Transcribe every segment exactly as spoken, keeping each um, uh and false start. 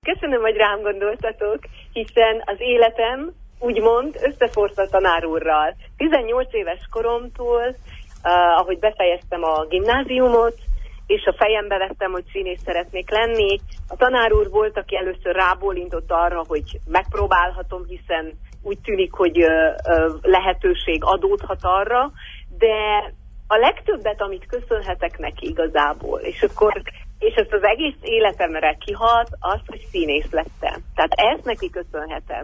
köszönöm, hogy rám gondoltatok, hiszen az életem úgymond összeforrt a tanár úrral. tizennyolc éves koromtól, uh, ahogy befejeztem a gimnáziumot, és a fejembe vettem, hogy színész szeretnék lenni. A tanár úr volt, aki először rábólintott arra, hogy megpróbálhatom, hiszen úgy tűnik, hogy uh, uh, lehetőség adódhat arra, de a legtöbbet, amit köszönhetek neki igazából, és akkor és ezt az egész életemre kihat, az, hogy színész lettem. Tehát ezt neki köszönhetem.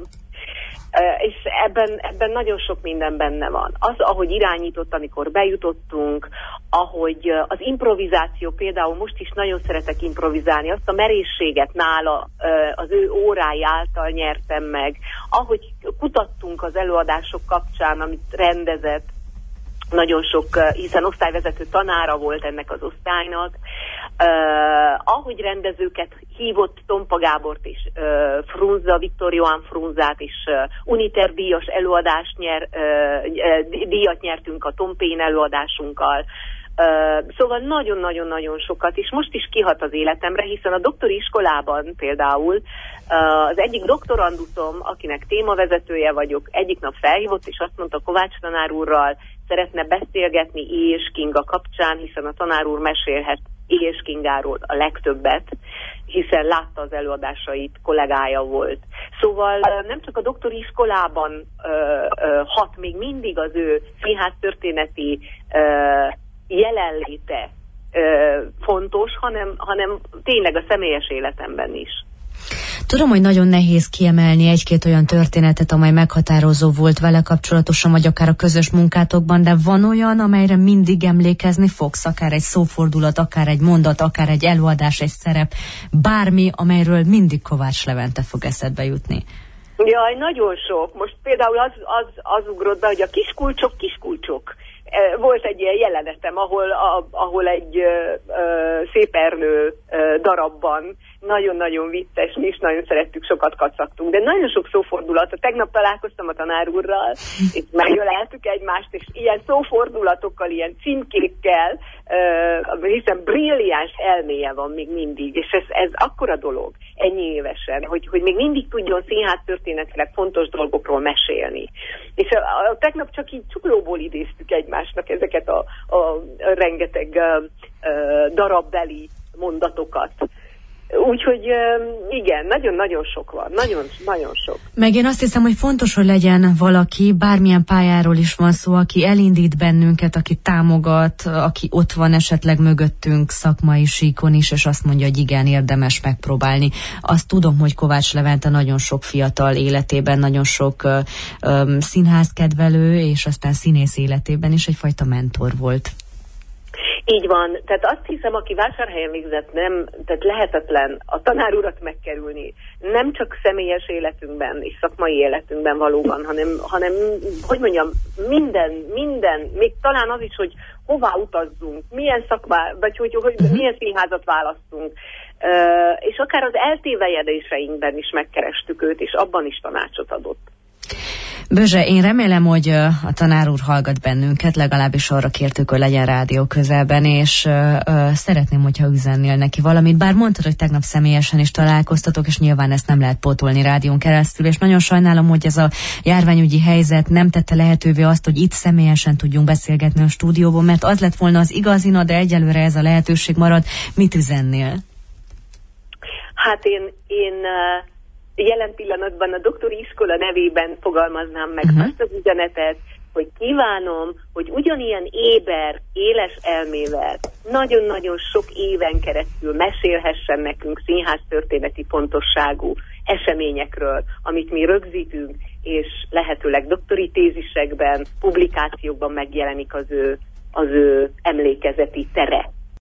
És ebben, ebben nagyon sok minden benne van. Az, ahogy irányított, amikor bejutottunk, ahogy az improvizáció, például most is nagyon szeretek improvizálni, azt a merészséget nála az ő órái által nyertem meg, ahogy kutattunk az előadások kapcsán, amit rendezett, nagyon sok, hiszen osztályvezető tanára volt ennek az osztálynak, uh, ahogy rendezőket hívott, Tompa Gábort és uh, Frunza, Viktor Johann Frunzát és uh, Uniter díjas előadást nyer, uh, díjat nyertünk a Tompén előadásunkkal. Uh, szóval nagyon-nagyon-nagyon sokat, és most is kihat az életemre, hiszen a doktori iskolában például uh, az egyik doktorandusom, akinek témavezetője vagyok, egyik nap felhívott, és azt mondta Kovács tanár úrral, szeretne beszélgetni I. és Kinga kapcsán, hiszen a tanár úr mesélhet I. és Kingáról a legtöbbet, hiszen látta az előadásait, kollégája volt. Szóval nem csak a doktori iskolában uh, uh, hat még mindig az ő színháztörténeti uh, jelenléte uh, fontos, hanem, hanem tényleg a személyes életemben is. Tudom, hogy nagyon nehéz kiemelni egy-két olyan történetet, amely meghatározó volt vele kapcsolatosan, vagy akár a közös munkátokban, de van olyan, amelyre mindig emlékezni fogsz, akár egy szófordulat, akár egy mondat, akár egy előadás, egy szerep, bármi, amelyről mindig Kovács Levente fog eszedbe jutni. Jaj, nagyon sok. Most például az, az, az ugrott be, hogy a kiskulcsok, kiskulcsok. Volt egy ilyen jelenetem, ahol, a, ahol egy ö, ö, szépernő ö, darabban nagyon-nagyon vicces, mi is nagyon szerettük, sokat kacagtunk, de nagyon sok szófordulat. Tegnap találkoztam a tanár úrral, és megöleltük egymást, és ilyen szófordulatokkal, ilyen címkékkel, uh, hiszen brilliáns elméje van még mindig, és ez, ez akkora dolog, ennyi évesen, hogy, hogy még mindig tudjon színház történetileg fontos dolgokról mesélni. És a, a, tegnap csak így csuklóból idéztük egymásnak ezeket a, a, a rengeteg uh, uh, darabbeli mondatokat. Úgyhogy igen, nagyon-nagyon sok van, nagyon-nagyon sok. Meg én azt hiszem, hogy fontos, hogy legyen valaki, bármilyen pályáról is van szó, aki elindít bennünket, aki támogat, aki ott van esetleg mögöttünk szakmai síkon is, és azt mondja, hogy igen, érdemes megpróbálni. Azt tudom, hogy Kovács Levente nagyon sok fiatal életében, nagyon sok uh, um, színházkedvelő, és aztán színész életében is egyfajta mentor volt. Így van, tehát azt hiszem, aki Vásárhelyen végzett, nem, tehát lehetetlen a tanár urat megkerülni, nem csak személyes életünkben és szakmai életünkben valóban, hanem, hanem hogy mondjam, minden, minden, még talán az is, hogy hová utazzunk, milyen szakmá, vagy hogy, hogy milyen színházat választunk, uh, és akár az eltévejedéseinkben is megkerestük őt, és abban is tanácsot adott. Bözse, én remélem, hogy a tanár úr hallgat bennünket, legalábbis arra kértük, hogy legyen rádió közelben, és uh, uh, szeretném, hogyha üzennél neki valamit, bár mondtad, hogy tegnap személyesen is találkoztatok, és nyilván ezt nem lehet pótolni rádión keresztül, és nagyon sajnálom, hogy ez a járványügyi helyzet nem tette lehetővé azt, hogy itt személyesen tudjunk beszélgetni a stúdióban, mert az lett volna az igazina, de egyelőre ez a lehetőség marad. Mit üzennél? Hát én... én uh... jelen pillanatban a doktori iskola nevében fogalmaznám meg uh-huh. azt az üzenetet, hogy kívánom, hogy ugyanilyen éber, éles elmével nagyon-nagyon sok éven keresztül mesélhessen nekünk színháztörténeti fontosságú eseményekről, amit mi rögzítünk, és lehetőleg doktori tézisekben, publikációkban megjelenik az ő, az ő emlékezeti tere.